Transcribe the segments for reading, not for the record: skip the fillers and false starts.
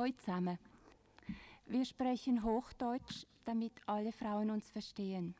Hallo zusammen. Wir sprechen Hochdeutsch, damit alle Frauen uns verstehen.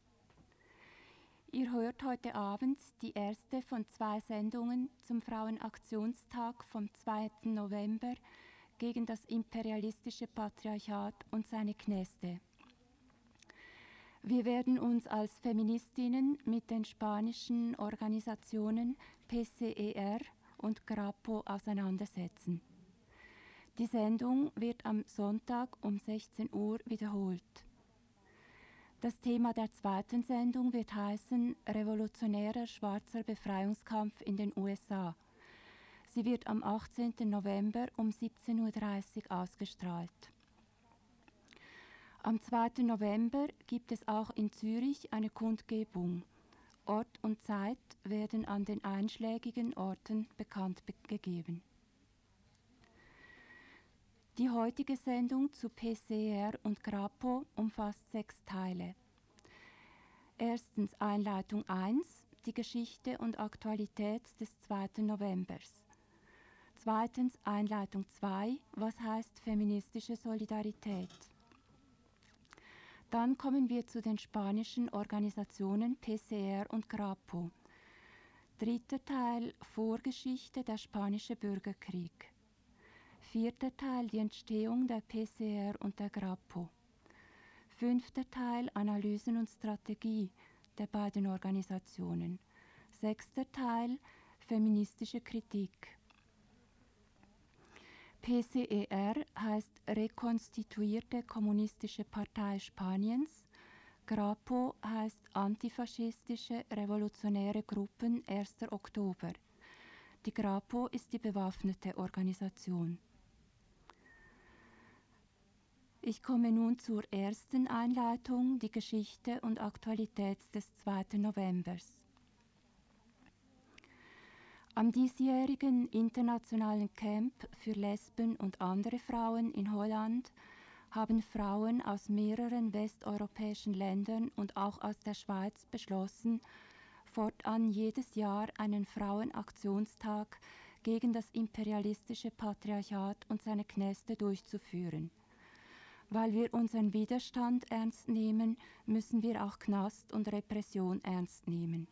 Ihr hört heute Abend die erste von 2 Sendungen zum Frauenaktionstag vom 2. November gegen das imperialistische Patriarchat und seine Kneste. Wir werden uns als Feministinnen mit den spanischen Organisationen PCER und GRAPO auseinandersetzen. Die Sendung wird am Sonntag um 16 Uhr wiederholt. Das Thema der zweiten Sendung wird heißen Revolutionärer schwarzer Befreiungskampf in den USA. Sie wird am 18. November um 17:30 Uhr ausgestrahlt. Am 2. November gibt es auch in Zürich eine Kundgebung. Ort und Zeit werden an den einschlägigen Orten bekannt gegeben. Die heutige Sendung zu PCER und GRAPO umfasst 6 Teile. Erstens Einleitung 1, die Geschichte und Aktualität des 2. Novembers. Zweitens Einleitung 2, was heißt feministische Solidarität. Dann kommen wir zu den spanischen Organisationen PCER und GRAPO. Dritter Teil Vorgeschichte der spanische Bürgerkrieg. 4. Teil die Entstehung der PCER und der GRAPO. 5. Teil Analysen und Strategie der beiden Organisationen. 6. Teil feministische Kritik. PCER heißt Rekonstituierte Kommunistische Partei Spaniens. GRAPO heißt Antifaschistische Revolutionäre Gruppen 1. Oktober. Die GRAPO ist die bewaffnete Organisation. Ich komme nun zur ersten Einleitung, die Geschichte und Aktualität des 2. Novembers. Am diesjährigen internationalen Camp für Lesben und andere Frauen in Holland haben Frauen aus mehreren westeuropäischen Ländern und auch aus der Schweiz beschlossen, fortan jedes Jahr einen Frauenaktionstag gegen das imperialistische Patriarchat und seine Kneste durchzuführen. Weil wir unseren Widerstand ernst nehmen, müssen wir auch Knast und Repression ernst nehmen.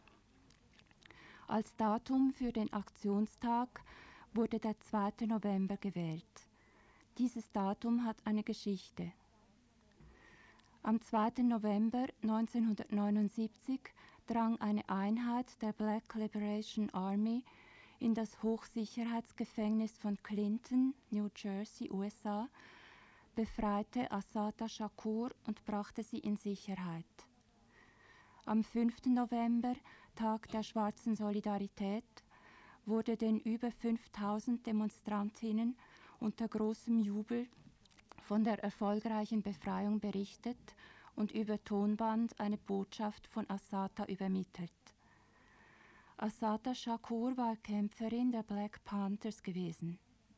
Als Datum für den Aktionstag wurde der 2. November gewählt. Dieses Datum hat eine Geschichte. Am 2. November 1979 drang eine Einheit der Black Liberation Army in das Hochsicherheitsgefängnis von Clinton, New Jersey, USA, befreite Assata Shakur und brachte sie in Sicherheit. Am 5. November, Tag der schwarzen Solidarität, wurde den über 5000 Demonstrantinnen unter großem Jubel von der erfolgreichen Befreiung berichtet und über Tonband eine Botschaft von Assata übermittelt. Assata Shakur war Kämpferin der Black Panthers gewesen.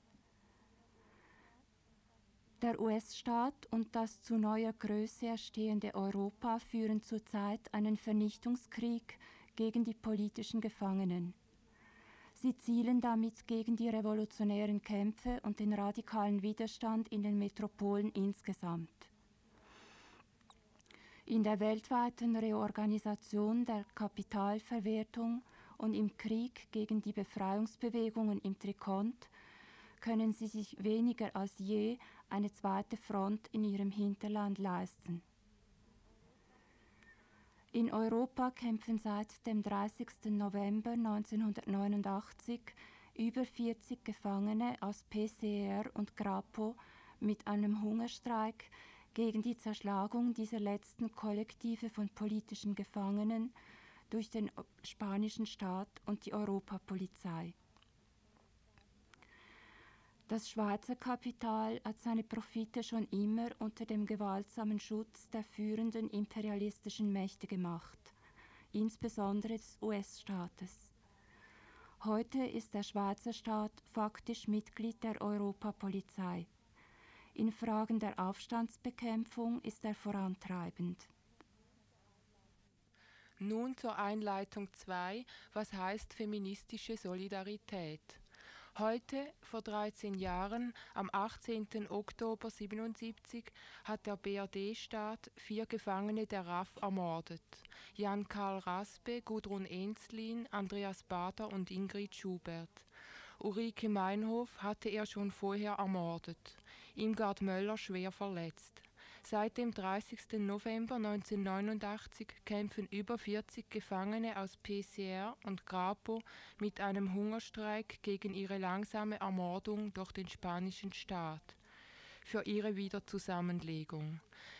Der US-Staat und das zu neuer Größe erstehende Europa führen zurzeit einen Vernichtungskrieg gegen die politischen Gefangenen. Sie zielen damit gegen die revolutionären Kämpfe und den radikalen Widerstand in den Metropolen insgesamt. In der weltweiten Reorganisation der Kapitalverwertung und im Krieg gegen die Befreiungsbewegungen im Trikont können sie sich weniger als je eine zweite Front in ihrem Hinterland leisten. In Europa kämpfen seit dem 30. November 1989 über 40 Gefangene aus PCER und GRAPO mit einem Hungerstreik gegen die Zerschlagung dieser letzten Kollektive von politischen Gefangenen durch den spanischen Staat und die Europapolizei. Das Schweizer Kapital hat seine Profite schon immer unter dem gewaltsamen Schutz der führenden imperialistischen Mächte gemacht, insbesondere des US-Staates. Heute ist der Schweizer Staat faktisch Mitglied der Europapolizei. In Fragen der Aufstandsbekämpfung ist er vorantreibend. Nun zur Einleitung 2, was heißt feministische Solidarität. Heute, vor 13 Jahren, am 18. Oktober 1977, hat der BRD-Staat 4 Gefangene der RAF ermordet. Jan-Karl Raspe, Gudrun Ensslin, Andreas Baader und Ingrid Schubert. Ulrike Meinhof hatte er schon vorher ermordet, Irmgard Möller schwer verletzt. Seit dem 30. November 1989 kämpfen über 40 Gefangene aus PCR und Grapo mit einem Hungerstreik gegen ihre langsame Ermordung durch den spanischen Staat für ihre Wiederzusammenlegung.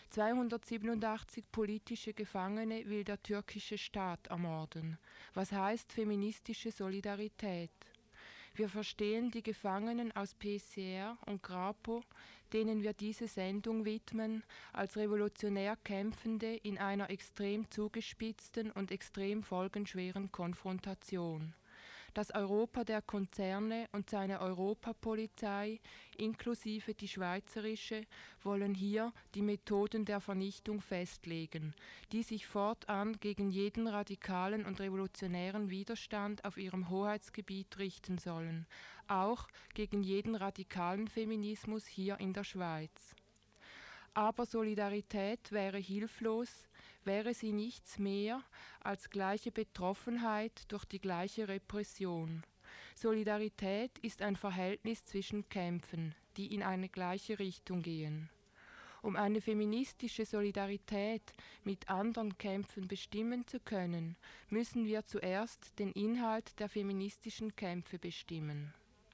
287 politische Gefangene will der türkische Staat ermorden. Was heißt feministische Solidarität? Wir verstehen die Gefangenen aus PCR und Grapo, denen wir diese Sendung widmen, als revolutionär Kämpfende in einer extrem zugespitzten und extrem folgenschweren Konfrontation. Das Europa der Konzerne und seine Europapolizei, inklusive die schweizerische, wollen hier die Methoden der Vernichtung festlegen, die sich fortan gegen jeden radikalen und revolutionären Widerstand auf ihrem Hoheitsgebiet richten sollen, auch gegen jeden radikalen Feminismus hier in der Schweiz. Aber Solidarität wäre hilflos, wäre sie nichts mehr als gleiche Betroffenheit durch die gleiche Repression. Solidarität ist ein Verhältnis zwischen Kämpfen, die in eine gleiche Richtung gehen. Um eine feministische Solidarität mit anderen Kämpfen bestimmen zu können, müssen wir zuerst den Inhalt der feministischen Kämpfe bestimmen.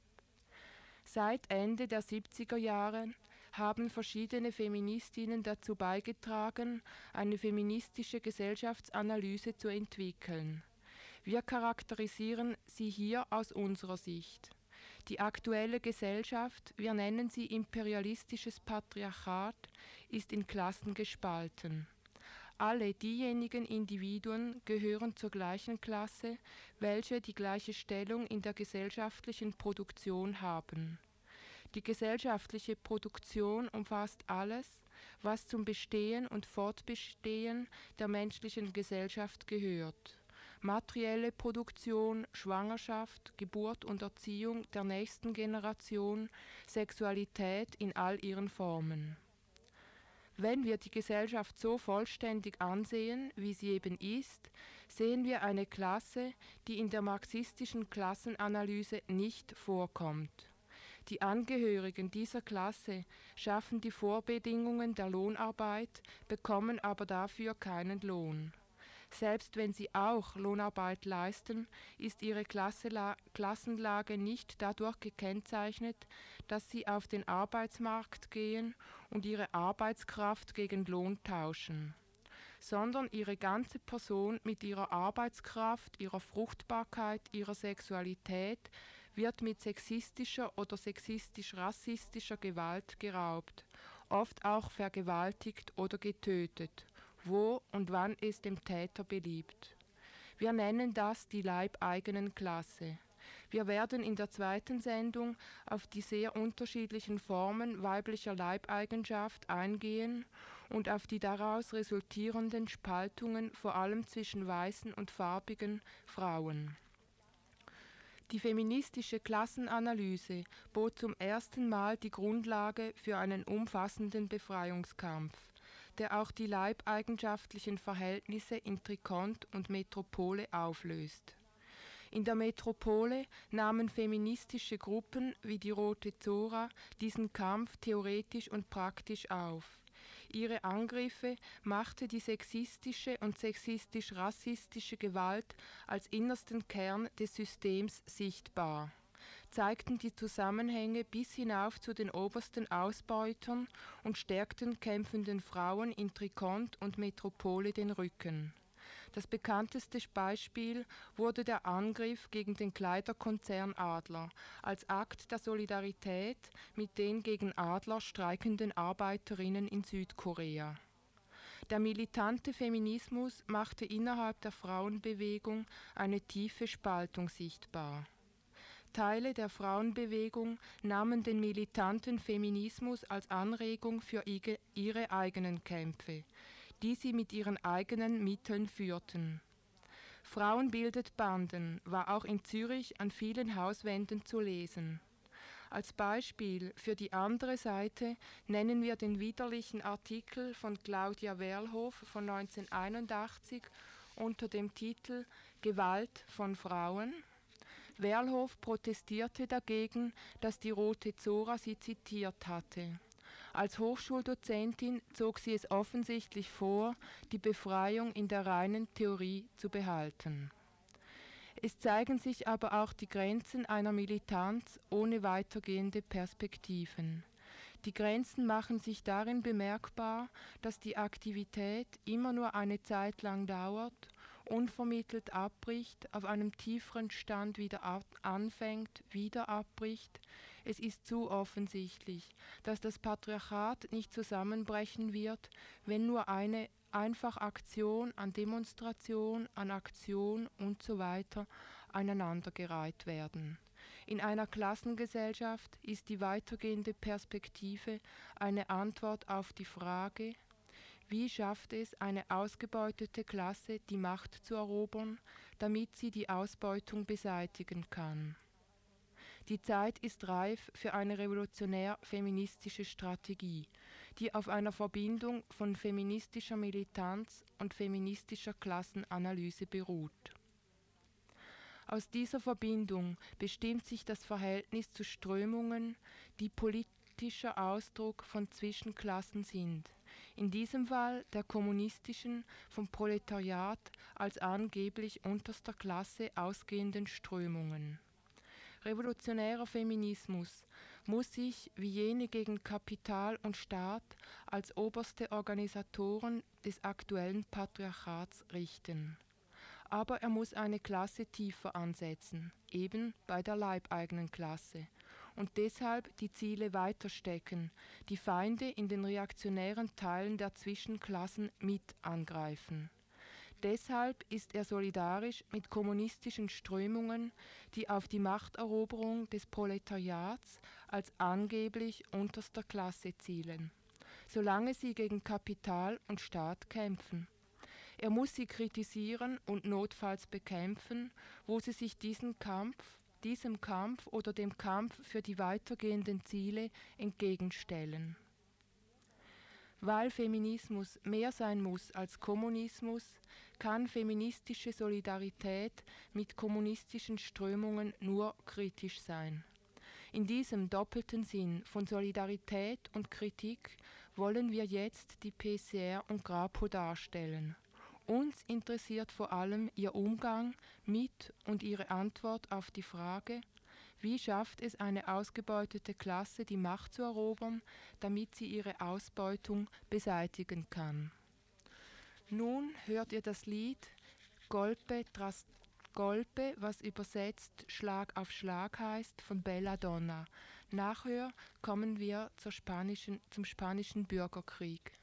Seit Ende der 70er Jahre haben verschiedene Feministinnen dazu beigetragen, eine feministische Gesellschaftsanalyse zu entwickeln. Wir charakterisieren sie hier aus unserer Sicht. Die aktuelle Gesellschaft, wir nennen sie imperialistisches Patriarchat, ist in Klassen gespalten. Alle diejenigen Individuen gehören zur gleichen Klasse, welche die gleiche Stellung in der gesellschaftlichen Produktion haben. Die gesellschaftliche Produktion umfasst alles, was zum Bestehen und Fortbestehen der menschlichen Gesellschaft gehört. Materielle Produktion, Schwangerschaft, Geburt und Erziehung der nächsten Generation, Sexualität in all ihren Formen. Wenn wir die Gesellschaft so vollständig ansehen, wie sie eben ist, sehen wir eine Klasse, die in der marxistischen Klassenanalyse nicht vorkommt. Die Angehörigen dieser Klasse schaffen die Vorbedingungen der Lohnarbeit, bekommen aber dafür keinen Lohn. Selbst wenn sie auch Lohnarbeit leisten, ist ihre Klassenlage nicht dadurch gekennzeichnet, dass sie auf den Arbeitsmarkt gehen und ihre Arbeitskraft gegen Lohn tauschen, sondern ihre ganze Person mit ihrer Arbeitskraft, ihrer Fruchtbarkeit, ihrer Sexualität wird mit sexistischer oder sexistisch-rassistischer Gewalt geraubt, oft auch vergewaltigt oder getötet, wo und wann es dem Täter beliebt. Wir nennen das die leibeigenen Klasse. Wir werden in der zweiten Sendung auf die sehr unterschiedlichen Formen weiblicher Leibeigenschaft eingehen und auf die daraus resultierenden Spaltungen vor allem zwischen weißen und farbigen Frauen. Die feministische Klassenanalyse bot zum ersten Mal die Grundlage für einen umfassenden Befreiungskampf, der auch die leibeigenschaftlichen Verhältnisse in Trikont und Metropole auflöst. In der Metropole nahmen feministische Gruppen wie die Rote Zora diesen Kampf theoretisch und praktisch auf. Ihre Angriffe machte die sexistische und sexistisch-rassistische Gewalt als innersten Kern des Systems sichtbar, zeigten die Zusammenhänge bis hinauf zu den obersten Ausbeutern und stärkten kämpfenden Frauen in Trikont und Metropole den Rücken. Das bekannteste Beispiel wurde der Angriff gegen den Kleiderkonzern Adler als Akt der Solidarität mit den gegen Adler streikenden Arbeiterinnen in Südkorea. Der militante Feminismus machte innerhalb der Frauenbewegung eine tiefe Spaltung sichtbar. Teile der Frauenbewegung nahmen den militanten Feminismus als Anregung für ihre eigenen Kämpfe, die sie mit ihren eigenen Mitteln führten. Frauen bildet Banden war auch in Zürich an vielen Hauswänden zu lesen. Als Beispiel für die andere Seite nennen wir den widerlichen Artikel von Claudia Werlhof von 1981 unter dem Titel Gewalt von Frauen. Werlhof protestierte dagegen, dass die Rote Zora sie zitiert hatte. Als Hochschuldozentin zog sie es offensichtlich vor, die Befreiung in der reinen Theorie zu behalten. Es zeigen sich aber auch die Grenzen einer Militanz ohne weitergehende Perspektiven. Die Grenzen machen sich darin bemerkbar, dass die Aktivität immer nur eine Zeit lang dauert, unvermittelt abbricht, auf einem tieferen Stand wieder anfängt, wieder abbricht. Es ist zu offensichtlich, dass das Patriarchat nicht zusammenbrechen wird, wenn nur eine einfach Aktion an Demonstration, an Aktion und so weiter aneinandergereiht werden. In einer Klassengesellschaft ist die weitergehende Perspektive eine Antwort auf die Frage, wie schafft es eine ausgebeutete Klasse, die Macht zu erobern, damit sie die Ausbeutung beseitigen kann. Die Zeit ist reif für eine revolutionär-feministische Strategie, die auf einer Verbindung von feministischer Militanz und feministischer Klassenanalyse beruht. Aus dieser Verbindung bestimmt sich das Verhältnis zu Strömungen, die politischer Ausdruck von Zwischenklassen sind, in diesem Fall der kommunistischen, vom Proletariat als angeblich unterster Klasse ausgehenden Strömungen. Revolutionärer Feminismus muss sich, wie jene gegen Kapital und Staat, als oberste Organisatoren des aktuellen Patriarchats richten. Aber er muss eine Klasse tiefer ansetzen, eben bei der leibeigenen Klasse, und deshalb die Ziele weiter stecken, die Feinde in den reaktionären Teilen der Zwischenklassen mit angreifen. Deshalb ist er solidarisch mit kommunistischen Strömungen, die auf die Machteroberung des Proletariats als angeblich unterster Klasse zielen, solange sie gegen Kapital und Staat kämpfen. Er muss sie kritisieren und notfalls bekämpfen, wo sie sich diesem Kampf oder dem Kampf für die weitergehenden Ziele entgegenstellen. Weil Feminismus mehr sein muss als Kommunismus, kann feministische Solidarität mit kommunistischen Strömungen nur kritisch sein. In diesem doppelten Sinn von Solidarität und Kritik wollen wir jetzt die PCR und Grapo darstellen. Uns interessiert vor allem ihr Umgang mit und ihre Antwort auf die Frage, wie schafft es eine ausgebeutete Klasse, die Macht zu erobern, damit sie ihre Ausbeutung beseitigen kann. Nun hört ihr das Lied Golpe tras Golpe, was übersetzt Schlag auf Schlag heißt, von Belladonna. Nachher kommen wir zum spanischen Bürgerkrieg.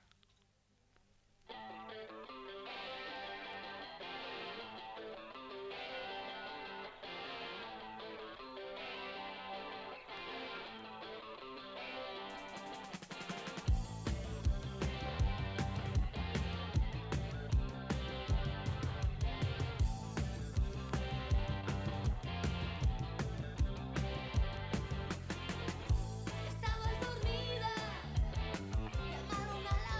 Estabas dormida, llamaron a la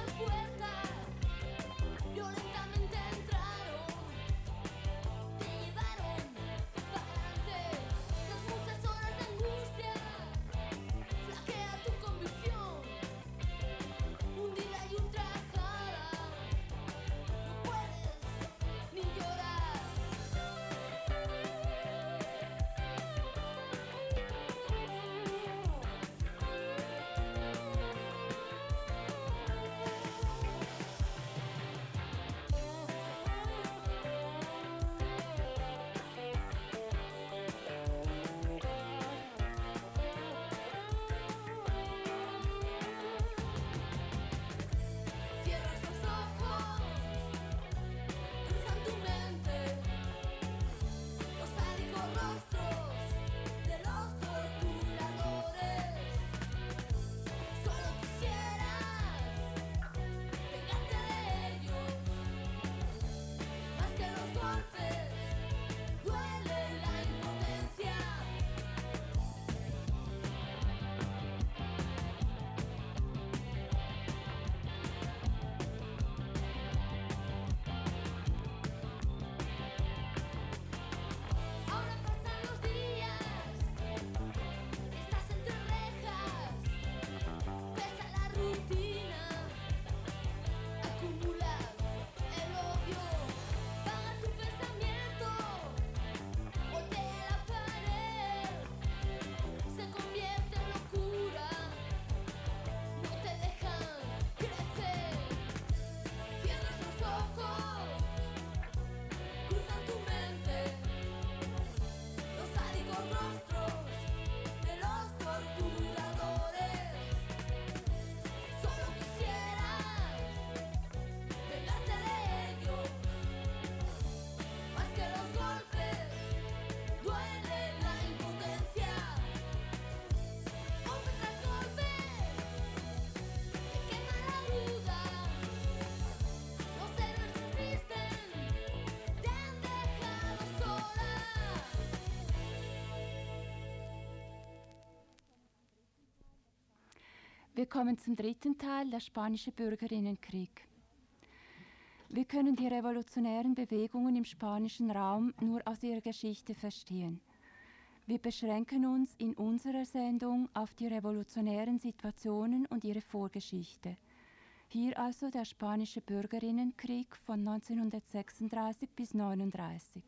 Wir kommen zum dritten Teil, der spanische Bürgerinnenkrieg. Wir können die revolutionären Bewegungen im spanischen Raum nur aus ihrer Geschichte verstehen. Wir beschränken uns in unserer Sendung auf die revolutionären Situationen und ihre Vorgeschichte. Hier also der spanische Bürgerinnenkrieg von 1936 bis 1939.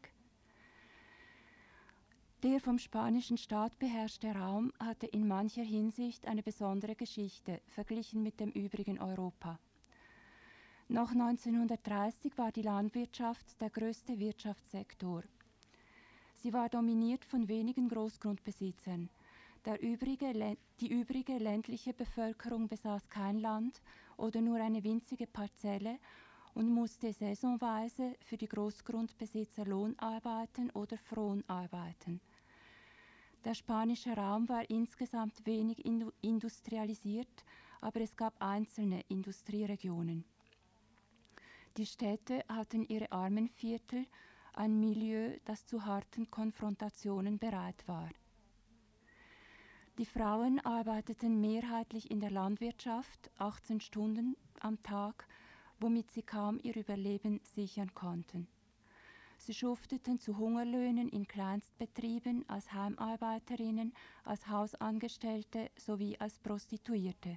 Der vom spanischen Staat beherrschte Raum hatte in mancher Hinsicht eine besondere Geschichte, verglichen mit dem übrigen Europa. Nach 1930 war die Landwirtschaft der größte Wirtschaftssektor. Sie war dominiert von wenigen Großgrundbesitzern. Die übrige ländliche Bevölkerung besaß kein Land oder nur eine winzige Parzelle und musste saisonweise für die Großgrundbesitzer Lohnarbeiten oder Fronarbeiten. Der spanische Raum war insgesamt wenig industrialisiert, aber es gab einzelne Industrieregionen. Die Städte hatten ihre Armenviertel, ein Milieu, das zu harten Konfrontationen bereit war. Die Frauen arbeiteten mehrheitlich in der Landwirtschaft, 18 Stunden am Tag, womit sie kaum ihr Überleben sichern konnten. Sie schufteten zu Hungerlöhnen in Kleinstbetrieben, als Heimarbeiterinnen, als Hausangestellte sowie als Prostituierte.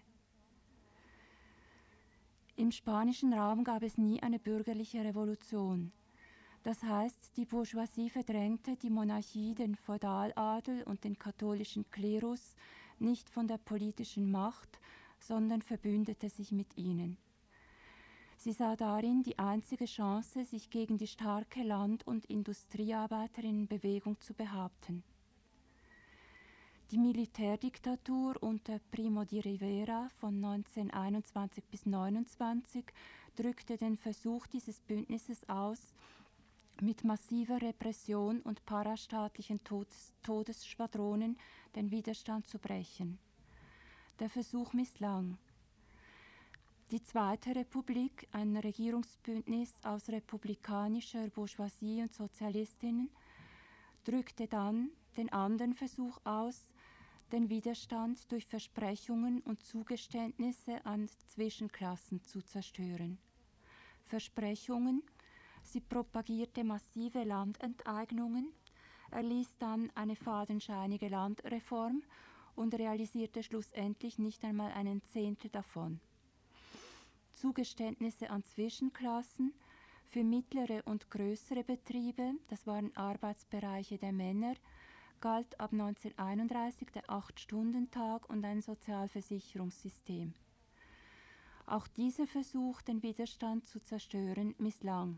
Im spanischen Raum gab es nie eine bürgerliche Revolution. Das heißt, die Bourgeoisie verdrängte die Monarchie, den Feudaladel und den katholischen Klerus nicht von der politischen Macht, sondern verbündete sich mit ihnen. Sie sah darin die einzige Chance, sich gegen die starke Land- und Industriearbeiterinnenbewegung zu behaupten. Die Militärdiktatur unter Primo de Rivera von 1921 bis 1929 drückte den Versuch dieses Bündnisses aus, mit massiver Repression und parastaatlichen Todesschwadronen den Widerstand zu brechen. Der Versuch misslang. Die Zweite Republik, ein Regierungsbündnis aus republikanischer Bourgeoisie und Sozialistinnen, drückte dann den anderen Versuch aus, den Widerstand durch Versprechungen und Zugeständnisse an Zwischenklassen zu zerstören. Versprechungen: Sie propagierte massive Landenteignungen, erließ dann eine fadenscheinige Landreform und realisierte schlussendlich nicht einmal einen Zehntel davon. Zugeständnisse an Zwischenklassen: Für mittlere und größere Betriebe, das waren Arbeitsbereiche der Männer, galt ab 1931 der 8-Stunden-Tag und ein Sozialversicherungssystem. Auch dieser Versuch, den Widerstand zu zerstören, misslang.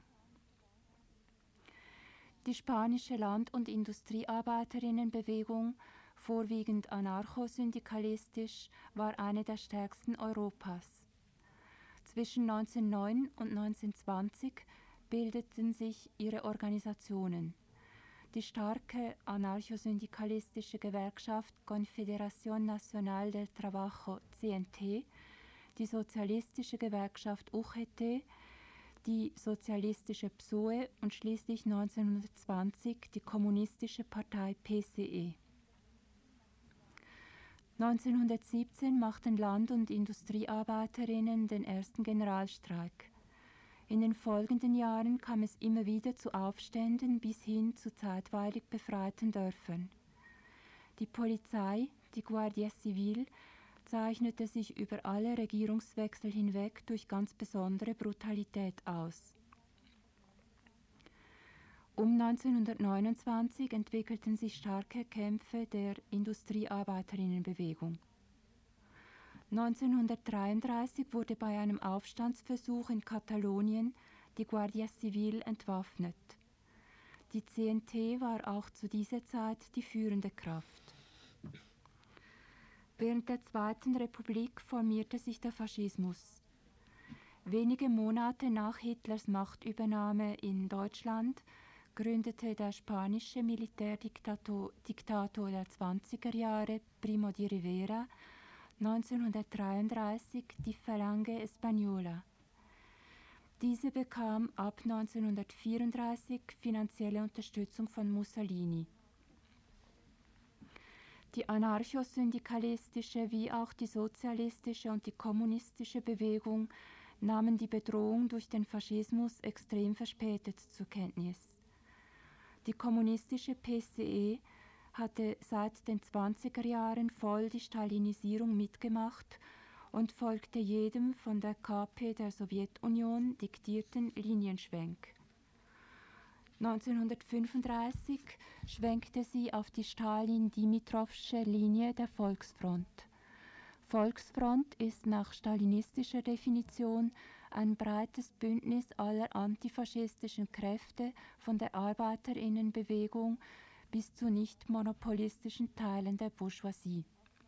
Die spanische Land- und Industriearbeiterinnenbewegung, vorwiegend anarchosyndikalistisch, war eine der stärksten Europas. Zwischen 1909 und 1920 bildeten sich ihre Organisationen. Die starke anarchosyndikalistische Gewerkschaft Confederación Nacional del Trabajo (CNT), die sozialistische Gewerkschaft UGT, die sozialistische PSOE und schließlich 1920 die kommunistische Partei PCE. 1917 machten Land- und Industriearbeiterinnen den ersten Generalstreik. In den folgenden Jahren kam es immer wieder zu Aufständen bis hin zu zeitweilig befreiten Dörfern. Die Polizei, die Guardia Civil, zeichnete sich über alle Regierungswechsel hinweg durch ganz besondere Brutalität aus. Um 1929 entwickelten sich starke Kämpfe der Industriearbeiterinnenbewegung. 1933 wurde bei einem Aufstandsversuch in Katalonien die Guardia Civil entwaffnet. Die CNT war auch zu dieser Zeit die führende Kraft. Während der Zweiten Republik formierte sich der Faschismus. Wenige Monate nach Hitlers Machtübernahme in Deutschland gründete der spanische Militärdiktator der 20er Jahre, Primo de Rivera, 1933 die Falange Española. Diese bekam ab 1934 finanzielle Unterstützung von Mussolini. Die anarcho-syndikalistische wie auch die sozialistische und die kommunistische Bewegung nahmen die Bedrohung durch den Faschismus extrem verspätet zur Kenntnis. Die kommunistische PCE hatte seit den 20er Jahren voll die Stalinisierung mitgemacht und folgte jedem von der KP der Sowjetunion diktierten Linienschwenk. 1935 schwenkte sie auf die Stalin-Dimitrovsche Linie der Volksfront. Volksfront ist nach stalinistischer Definition ein breites Bündnis aller antifaschistischen Kräfte von der Arbeiterinnenbewegung bis zu nicht monopolistischen Teilen der Bourgeoisie.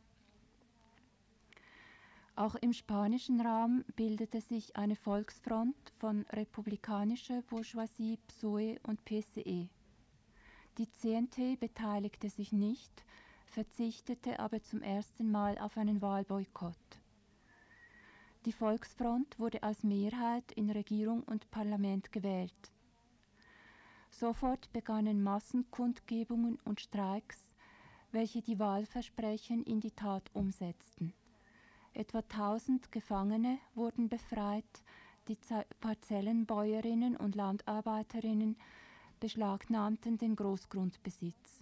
Auch im spanischen Raum bildete sich eine Volksfront von republikanischer Bourgeoisie, PSOE und PCE. Die CNT beteiligte sich nicht, verzichtete aber zum ersten Mal auf einen Wahlboykott. Die Volksfront wurde als Mehrheit in Regierung und Parlament gewählt. Sofort begannen Massenkundgebungen und Streiks, welche die Wahlversprechen in die Tat umsetzten. Etwa 1000 Gefangene wurden befreit, die Parzellenbäuerinnen und Landarbeiterinnen beschlagnahmten den Großgrundbesitz.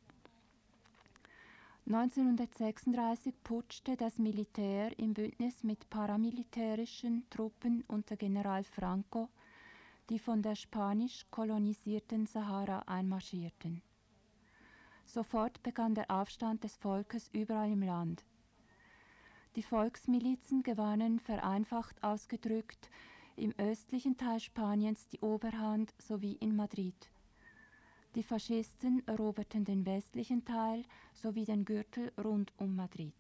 1936 putschte das Militär im Bündnis mit paramilitärischen Truppen unter General Franco, die von der spanisch kolonisierten Sahara einmarschierten. Sofort begann der Aufstand des Volkes überall im Land. Die Volksmilizen gewannen, vereinfacht ausgedrückt, im östlichen Teil Spaniens die Oberhand sowie in Madrid. Die Faschisten eroberten den westlichen Teil sowie den Gürtel rund um Madrid.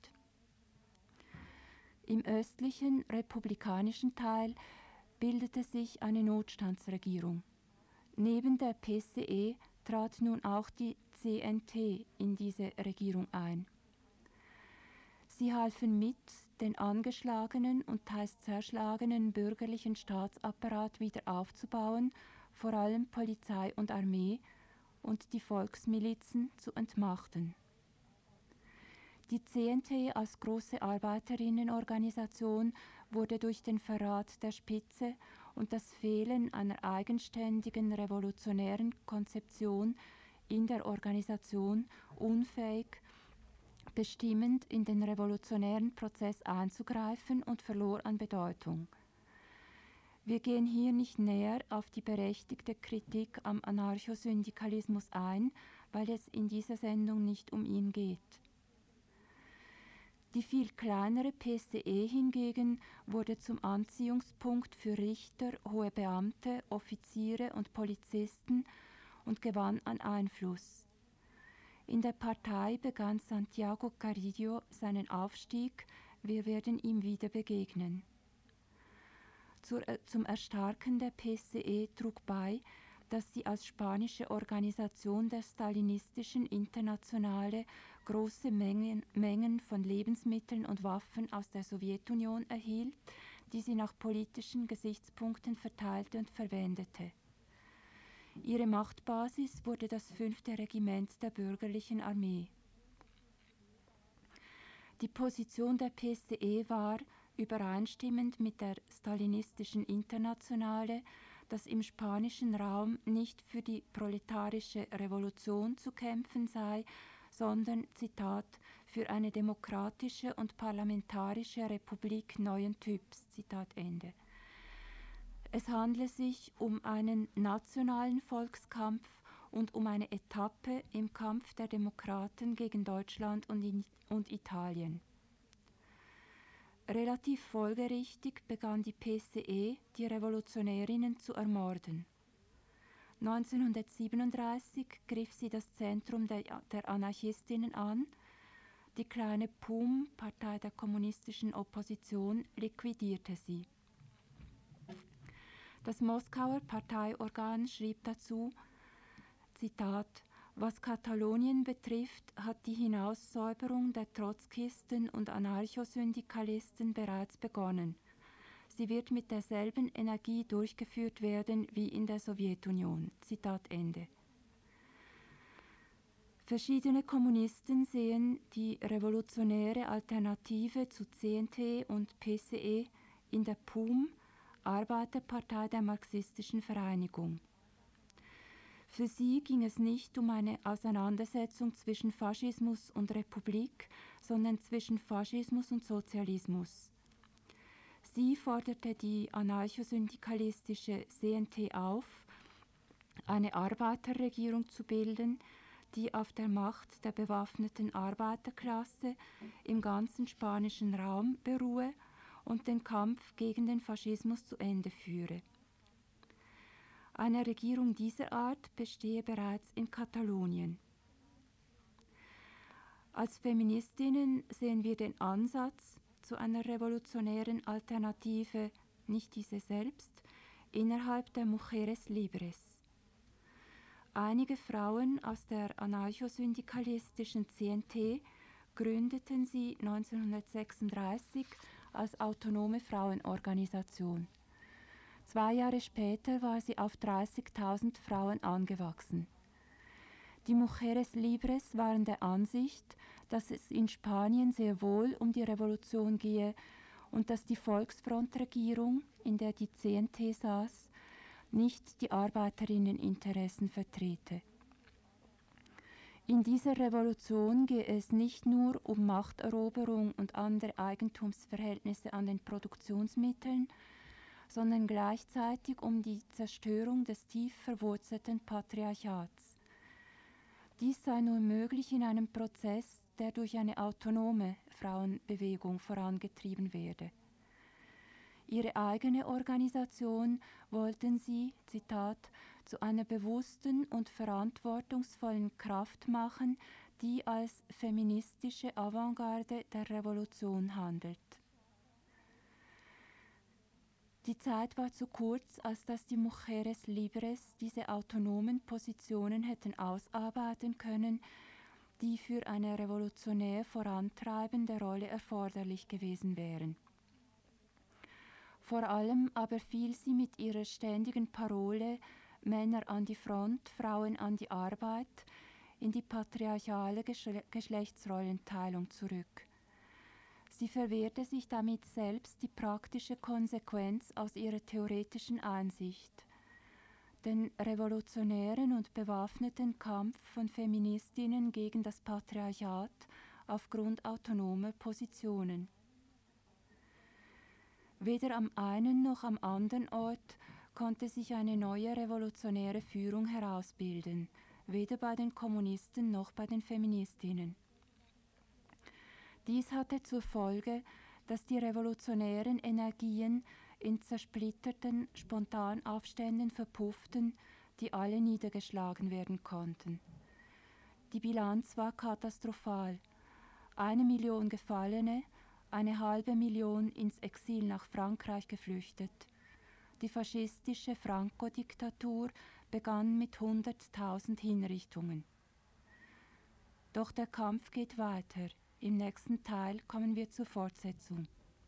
Im östlichen republikanischen Teil bildete sich eine Notstandsregierung. Neben der PCE trat nun auch die CNT in diese Regierung ein. Sie halfen mit, den angeschlagenen und teils zerschlagenen bürgerlichen Staatsapparat wieder aufzubauen, vor allem Polizei und Armee, und die Volksmilizen zu entmachten. Die CNT als große Arbeiterinnenorganisation wurde durch den Verrat der Spitze und das Fehlen einer eigenständigen revolutionären Konzeption in der Organisation unfähig, bestimmend in den revolutionären Prozess einzugreifen und verlor an Bedeutung. Wir gehen hier nicht näher auf die berechtigte Kritik am Anarchosyndikalismus ein, weil es in dieser Sendung nicht um ihn geht. Die viel kleinere PCE hingegen wurde zum Anziehungspunkt für Richter, hohe Beamte, Offiziere und Polizisten und gewann an Einfluss. In der Partei begann Santiago Carrillo seinen Aufstieg, wir werden ihm wieder begegnen. Zum Erstarken der PCE trug bei, dass sie als spanische Organisation der stalinistischen Internationale große Mengen von Lebensmitteln und Waffen aus der Sowjetunion erhielt, die sie nach politischen Gesichtspunkten verteilte und verwendete. Ihre Machtbasis wurde das 5. Regiment der bürgerlichen Armee. Die Position der PCE war, übereinstimmend mit der stalinistischen Internationale, dass im spanischen Raum nicht für die proletarische Revolution zu kämpfen sei, sondern, Zitat, für eine demokratische und parlamentarische Republik neuen Typs, Zitat Ende. Es handle sich um einen nationalen Volkskampf und um eine Etappe im Kampf der Demokraten gegen Deutschland und Italien. Relativ folgerichtig begann die PCE, die Revolutionärinnen zu ermorden. 1937 griff sie das Zentrum der Anarchistinnen an. Die kleine PUM, Partei der kommunistischen Opposition, liquidierte sie. Das Moskauer Parteiorgan schrieb dazu, Zitat, was Katalonien betrifft, hat die Hinaussäuberung der Trotzkisten und Anarchosyndikalisten bereits begonnen. Sie wird mit derselben Energie durchgeführt werden wie in der Sowjetunion. Zitat Ende. Verschiedene Kommunisten sehen die revolutionäre Alternative zu CNT und PCE in der PUM, Arbeiterpartei der Marxistischen Vereinigung. Für sie ging es nicht um eine Auseinandersetzung zwischen Faschismus und Republik, sondern zwischen Faschismus und Sozialismus. Sie forderte die anarchosyndikalistische CNT auf, eine Arbeiterregierung zu bilden, die auf der Macht der bewaffneten Arbeiterklasse im ganzen spanischen Raum beruhe und den Kampf gegen den Faschismus zu Ende führe. Eine Regierung dieser Art bestehe bereits in Katalonien. Als Feministinnen sehen wir den Ansatz zu einer revolutionären Alternative, nicht diese selbst, innerhalb der Mujeres Libres. Einige Frauen aus der anarchosyndikalistischen CNT gründeten sie 1936 als autonome Frauenorganisation. 2 Jahre später war sie auf 30.000 Frauen angewachsen. Die Mujeres Libres waren der Ansicht, dass es in Spanien sehr wohl um die Revolution gehe und dass die Volksfrontregierung, in der die CNT saß, nicht die Arbeiterinneninteressen vertrete. In dieser Revolution gehe es nicht nur um Machteroberung und andere Eigentumsverhältnisse an den Produktionsmitteln, sondern gleichzeitig um die Zerstörung des tief verwurzelten Patriarchats. Dies sei nur möglich in einem Prozess, der durch eine autonome Frauenbewegung vorangetrieben werde. Ihre eigene Organisation wollten sie, Zitat, zu einer bewussten und verantwortungsvollen Kraft machen, die als feministische Avantgarde der Revolution handelt. Die Zeit war zu kurz, als dass die Mujeres Libres diese autonomen Positionen hätten ausarbeiten können, die für eine revolutionär vorantreibende Rolle erforderlich gewesen wären. Vor allem aber fiel sie mit ihrer ständigen Parole Männer an die Front, Frauen an die Arbeit in die patriarchale Geschlechtsrollenteilung zurück. Sie verwehrte sich damit selbst die praktische Konsequenz aus ihrer theoretischen Einsicht, den revolutionären und bewaffneten Kampf von Feministinnen gegen das Patriarchat aufgrund autonomer Positionen. Weder am einen noch am anderen Ort konnte sich eine neue revolutionäre Führung herausbilden, weder bei den Kommunisten noch bei den Feministinnen. Dies hatte zur Folge, dass die revolutionären Energien in zersplitterten Spontanaufständen verpufften, die alle niedergeschlagen werden konnten. Die Bilanz war katastrophal. 1 Million Gefallene, 500.000 ins Exil nach Frankreich geflüchtet. Die faschistische Franco-Diktatur begann mit 100.000 Hinrichtungen. Doch der Kampf geht weiter. Im nächsten Teil kommen wir zur Fortsetzung.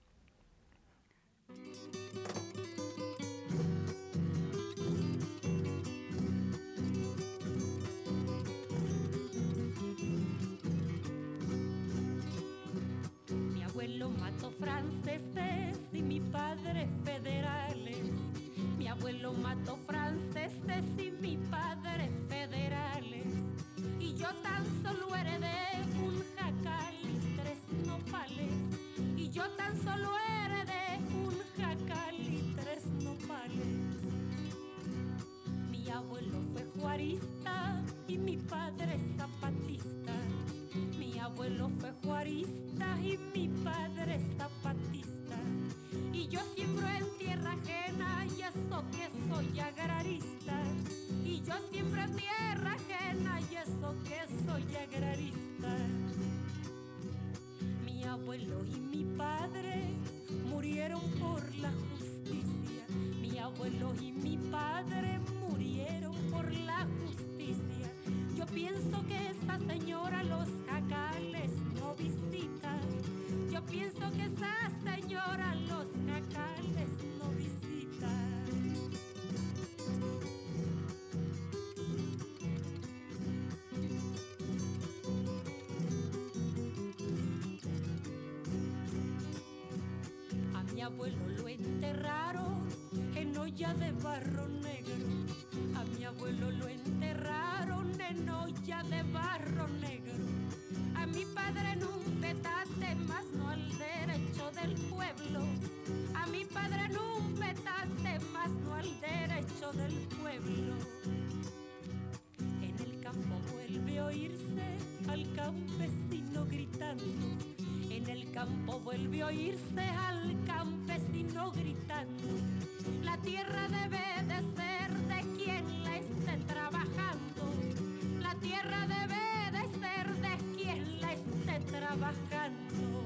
Mi abuelo mató franceses y mi padre federales. Mi abuelo mató franceses y mi padre federales. Y yo tan solo heredé un jacal y 3 nopales. Y yo tan solo heredé un jacal y 3 nopales. Mi abuelo fue juarista y mi padre zapatista. Mi abuelo fue juarista y mi padre zapatista. Y yo siembro en tierra ajena y eso que soy agrarista. Y yo siembro en tierra ajena y eso que soy agrarista. Mi abuelo y mi padre murieron por la justicia. Mi abuelo y mi padre murieron por la justicia. Yo pienso que esa señora los jacales no visita. Yo pienso que esa señora los jacales no visita. mi abuelo lo enterraron en olla de barro negro. A mi abuelo lo enterraron en olla de barro negro. A mi padre en un petate, más no al derecho del pueblo. A mi padre en un petate, más no al derecho del pueblo. En el campo vuelve a oírse al campesino gritando. En el campo vuelve a oírse al campesino gritando. La tierra debe de ser de quien la esté trabajando. La tierra debe de ser de quien la esté trabajando.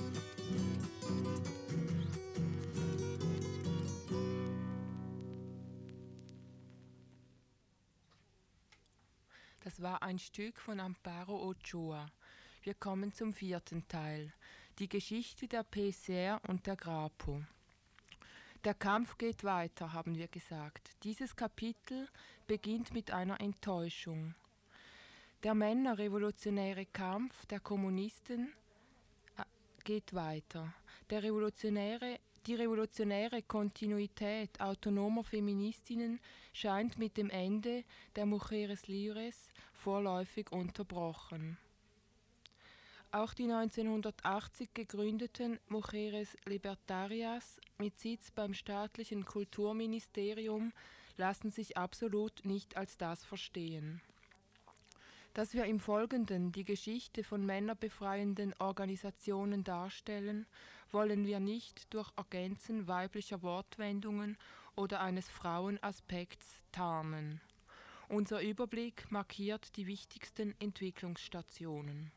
Das war ein Stück von Amparo Ochoa. Wir kommen zum 4. Teil, die Geschichte der PCR und der Grapo. Der Kampf geht weiter, haben wir gesagt. Dieses Kapitel beginnt mit einer Enttäuschung. Der männerrevolutionäre Kampf der Kommunisten geht weiter. Die revolutionäre Kontinuität autonomer Feministinnen scheint mit dem Ende der Mujeres Libres vorläufig unterbrochen. Auch die 1980 gegründeten Mujeres Libertarias mit Sitz beim staatlichen Kulturministerium lassen sich absolut nicht als das verstehen. Dass wir im Folgenden die Geschichte von männerbefreienden Organisationen darstellen, wollen wir nicht durch Ergänzen weiblicher Wortwendungen oder eines Frauenaspekts tarnen. Unser Überblick markiert die wichtigsten Entwicklungsstationen.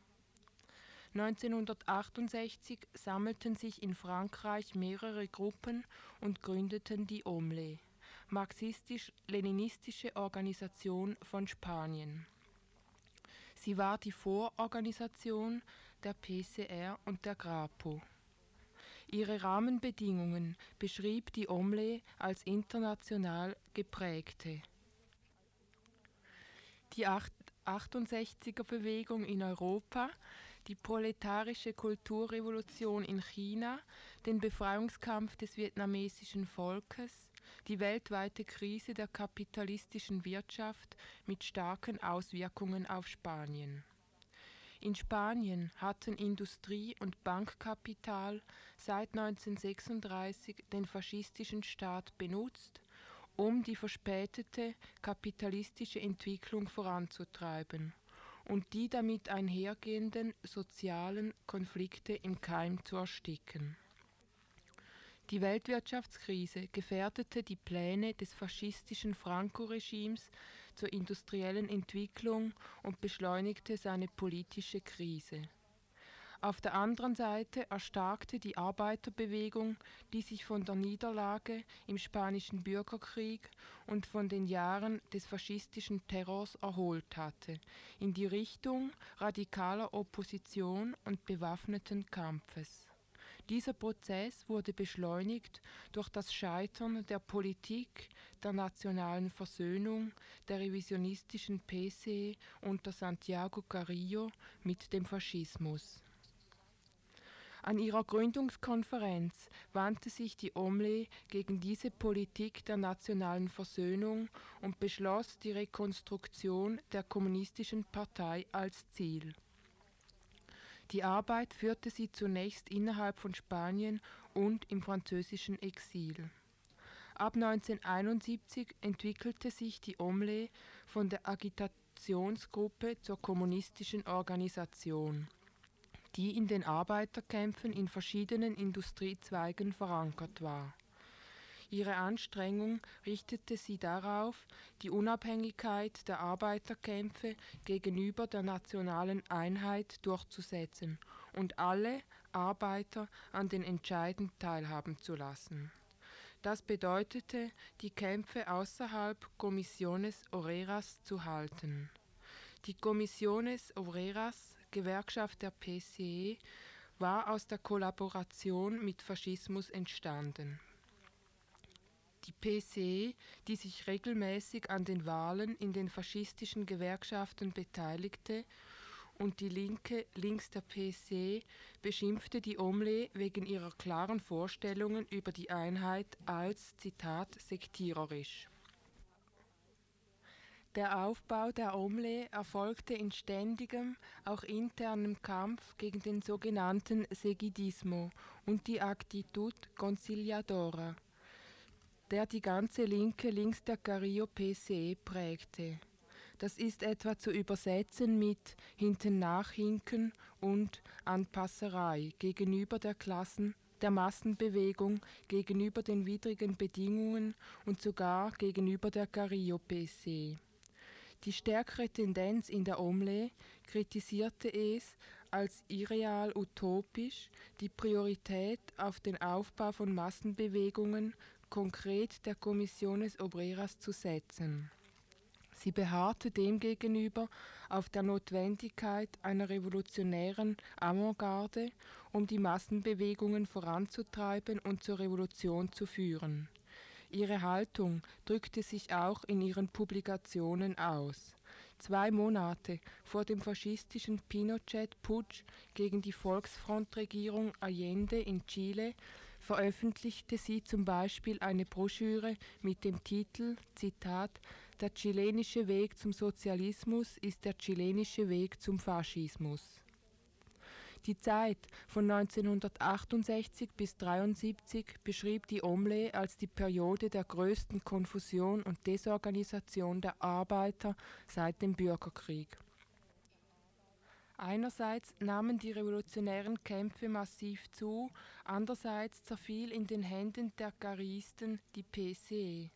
1968 sammelten sich in Frankreich mehrere Gruppen und gründeten die OMLE, marxistisch-leninistische Organisation von Spanien. Sie war die Vororganisation der PCR und der Grapo. Ihre Rahmenbedingungen beschrieb die OMLE als international geprägte. Die 68er-Bewegung in Europa, die proletarische Kulturrevolution in China, den Befreiungskampf des vietnamesischen Volkes, die weltweite Krise der kapitalistischen Wirtschaft mit starken Auswirkungen auf Spanien. In Spanien hatten Industrie- und Bankkapital seit 1936 den faschistischen Staat benutzt, um die verspätete kapitalistische Entwicklung voranzutreiben und die damit einhergehenden sozialen Konflikte im Keim zu ersticken. Die Weltwirtschaftskrise gefährdete die Pläne des faschistischen Franco-Regimes zur industriellen Entwicklung und beschleunigte seine politische Krise. Auf der anderen Seite erstarkte die Arbeiterbewegung, die sich von der Niederlage im Spanischen Bürgerkrieg und von den Jahren des faschistischen Terrors erholt hatte, in die Richtung radikaler Opposition und bewaffneten Kampfes. Dieser Prozess wurde beschleunigt durch das Scheitern der Politik der nationalen Versöhnung der revisionistischen PCE unter Santiago Carrillo mit dem Faschismus. An ihrer Gründungskonferenz wandte sich die OMLE gegen diese Politik der nationalen Versöhnung und beschloss die Rekonstruktion der kommunistischen Partei als Ziel. Die Arbeit führte sie zunächst innerhalb von Spanien und im französischen Exil. Ab 1971 entwickelte sich die OMLE von der Agitationsgruppe zur kommunistischen Organisation, die in den Arbeiterkämpfen in verschiedenen Industriezweigen verankert war. Ihre Anstrengung richtete sie darauf, die Unabhängigkeit der Arbeiterkämpfe gegenüber der nationalen Einheit durchzusetzen und alle Arbeiter an den Entscheiden teilhaben zu lassen. Das bedeutete, die Kämpfe außerhalb Comisiones Obreras zu halten. Die Comisiones Obreras, Gewerkschaft der PCE, war aus der Kollaboration mit Faschismus entstanden. Die PCE, die sich regelmäßig an den Wahlen in den faschistischen Gewerkschaften beteiligte und die Linke links der PSC beschimpfte die OMLE wegen ihrer klaren Vorstellungen über die Einheit als, Zitat, sektiererisch. Der Aufbau der OMLE erfolgte in ständigem, auch internem Kampf gegen den sogenannten Seguidismo und die Actitud Conciliadora, der die ganze Linke links der Carrillo-PSC prägte. Das ist etwa zu übersetzen mit hinten nachhinken und Anpasserei gegenüber der Massenbewegung, gegenüber den widrigen Bedingungen und sogar gegenüber der Carrillo-PSC. Die stärkere Tendenz in der OMLE kritisierte es als irreal utopisch, die Priorität auf den Aufbau von Massenbewegungen, konkret der Comisiones Obreras, zu setzen. Sie beharrte demgegenüber auf der Notwendigkeit einer revolutionären Avantgarde, um die Massenbewegungen voranzutreiben und zur Revolution zu führen. Ihre Haltung drückte sich auch in ihren Publikationen aus. 2 Monate vor dem faschistischen Pinochet-Putsch gegen die Volksfrontregierung Allende in Chile veröffentlichte sie zum Beispiel eine Broschüre mit dem Titel, Zitat, Der chilenische Weg zum Sozialismus ist der chilenische Weg zum Faschismus. Die Zeit von 1968 bis 1973 beschrieb die OMLE als die Periode der größten Konfusion und Desorganisation der Arbeiter seit dem Bürgerkrieg. Einerseits nahmen die revolutionären Kämpfe massiv zu, andererseits zerfiel in den Händen der Carrillisten die PSC.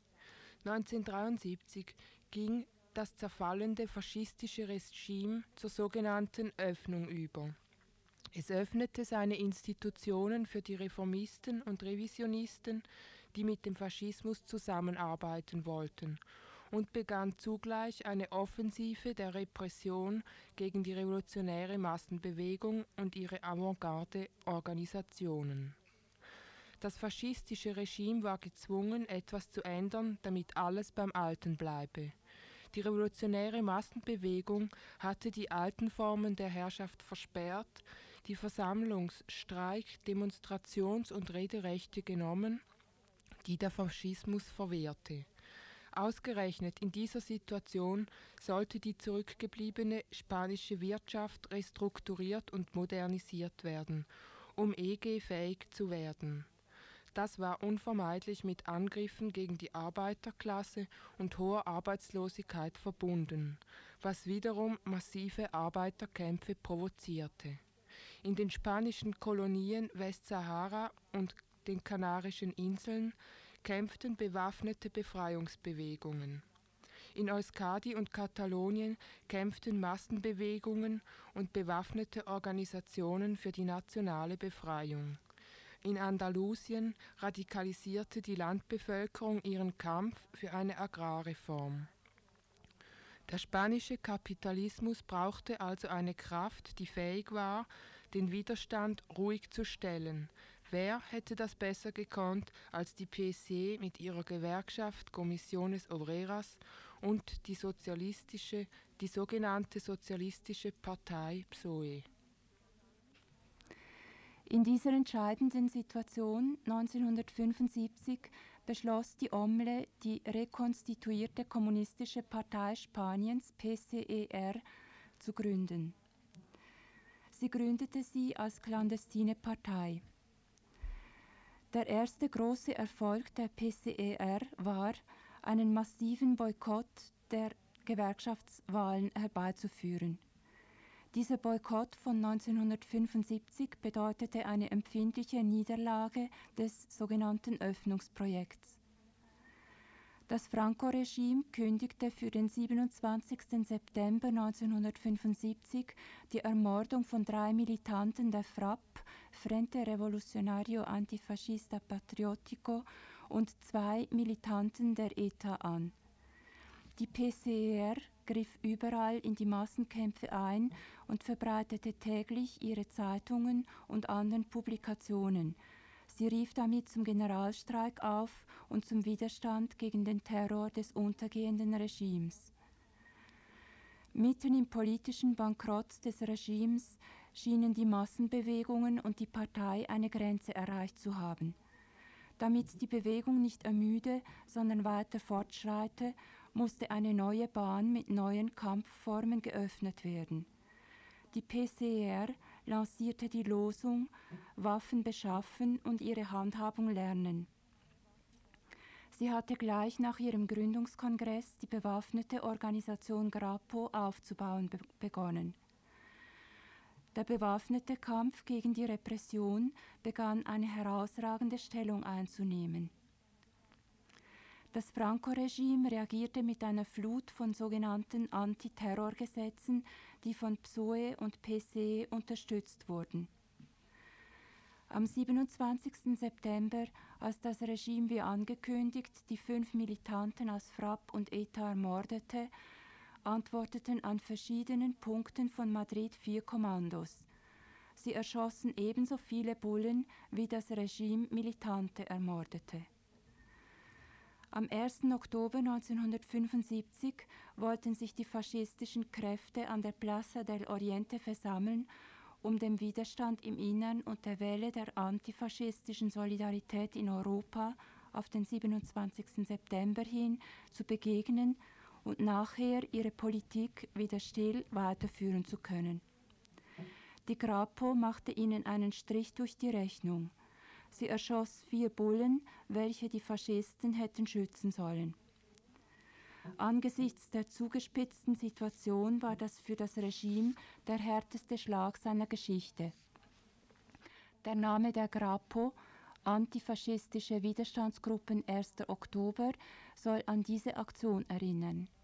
1973 ging das zerfallende faschistische Regime zur sogenannten Öffnung über. Es öffnete seine Institutionen für die Reformisten und Revisionisten, die mit dem Faschismus zusammenarbeiten wollten, und begann zugleich eine Offensive der Repression gegen die revolutionäre Massenbewegung und ihre Avantgarde-Organisationen. Das faschistische Regime war gezwungen, etwas zu ändern, damit alles beim Alten bleibe. Die revolutionäre Massenbewegung hatte die alten Formen der Herrschaft versperrt, die Versammlungs-, Streik-, Demonstrations- und Rederechte genommen, die der Faschismus verwehrte. Ausgerechnet in dieser Situation sollte die zurückgebliebene spanische Wirtschaft restrukturiert und modernisiert werden, um EG-fähig zu werden. Das war unvermeidlich mit Angriffen gegen die Arbeiterklasse und hoher Arbeitslosigkeit verbunden, was wiederum massive Arbeiterkämpfe provozierte. In den spanischen Kolonien Westsahara und den Kanarischen Inseln kämpften bewaffnete Befreiungsbewegungen. In Euskadi und Katalonien kämpften Massenbewegungen und bewaffnete Organisationen für die nationale Befreiung. In Andalusien radikalisierte die Landbevölkerung ihren Kampf für eine Agrarreform. Der spanische Kapitalismus brauchte also eine Kraft, die fähig war, den Widerstand ruhig zu stellen. Wer hätte das besser gekonnt als die PSC mit ihrer Gewerkschaft Comisiones Obreras und die sogenannte sozialistische Partei PSOE. In dieser entscheidenden Situation 1975 beschloss die OMLE, die rekonstituierte Kommunistische Partei Spaniens PCER zu gründen. Sie gründete sie als clandestine Partei. Der erste große Erfolg der PCER war, einen massiven Boykott der Gewerkschaftswahlen herbeizuführen. Dieser Boykott von 1975 bedeutete eine empfindliche Niederlage des sogenannten Öffnungsprojekts. Das Franco-Regime kündigte für den 27. September 1975 die Ermordung von 3 Militanten der FRAP, Frente Revolucionario Antifascista Patriótico, und 2 Militanten der ETA an. Die PCER griff überall in die Massenkämpfe ein und verbreitete täglich ihre Zeitungen und anderen Publikationen. Sie rief damit zum Generalstreik auf und zum Widerstand gegen den Terror des untergehenden Regimes. Mitten im politischen Bankrott des Regimes schienen die Massenbewegungen und die Partei eine Grenze erreicht zu haben. Damit die Bewegung nicht ermüde, sondern weiter fortschreite, musste eine neue Bahn mit neuen Kampfformen geöffnet werden. Die PCR lancierte die Losung Waffen beschaffen und ihre Handhabung lernen. Sie hatte gleich nach ihrem Gründungskongress die bewaffnete Organisation GRAPO aufzubauen begonnen. Der bewaffnete Kampf gegen die Repression begann eine herausragende Stellung einzunehmen. Das Franco-Regime reagierte mit einer Flut von sogenannten Antiterrorgesetzen, die von PSOE und PCE unterstützt wurden. Am 27. September, als das Regime wie angekündigt die 5 Militanten aus FRAP und ETA ermordete, antworteten an verschiedenen Punkten von Madrid 4 Kommandos. Sie erschossen ebenso viele Bullen, wie das Regime Militante ermordete. Am 1. Oktober 1975 wollten sich die faschistischen Kräfte an der Plaza del Oriente versammeln, um dem Widerstand im Innern und der Welle der antifaschistischen Solidarität in Europa auf den 27. September hin zu begegnen und nachher ihre Politik wieder still weiterführen zu können. Die GRAPO machte ihnen einen Strich durch die Rechnung. Sie erschoss 4 Bullen, welche die Faschisten hätten schützen sollen. Angesichts der zugespitzten Situation war das für das Regime der härteste Schlag seiner Geschichte. Der Name der GRAPO, Antifaschistische Widerstandsgruppen 1. Oktober, soll an diese Aktion erinnern.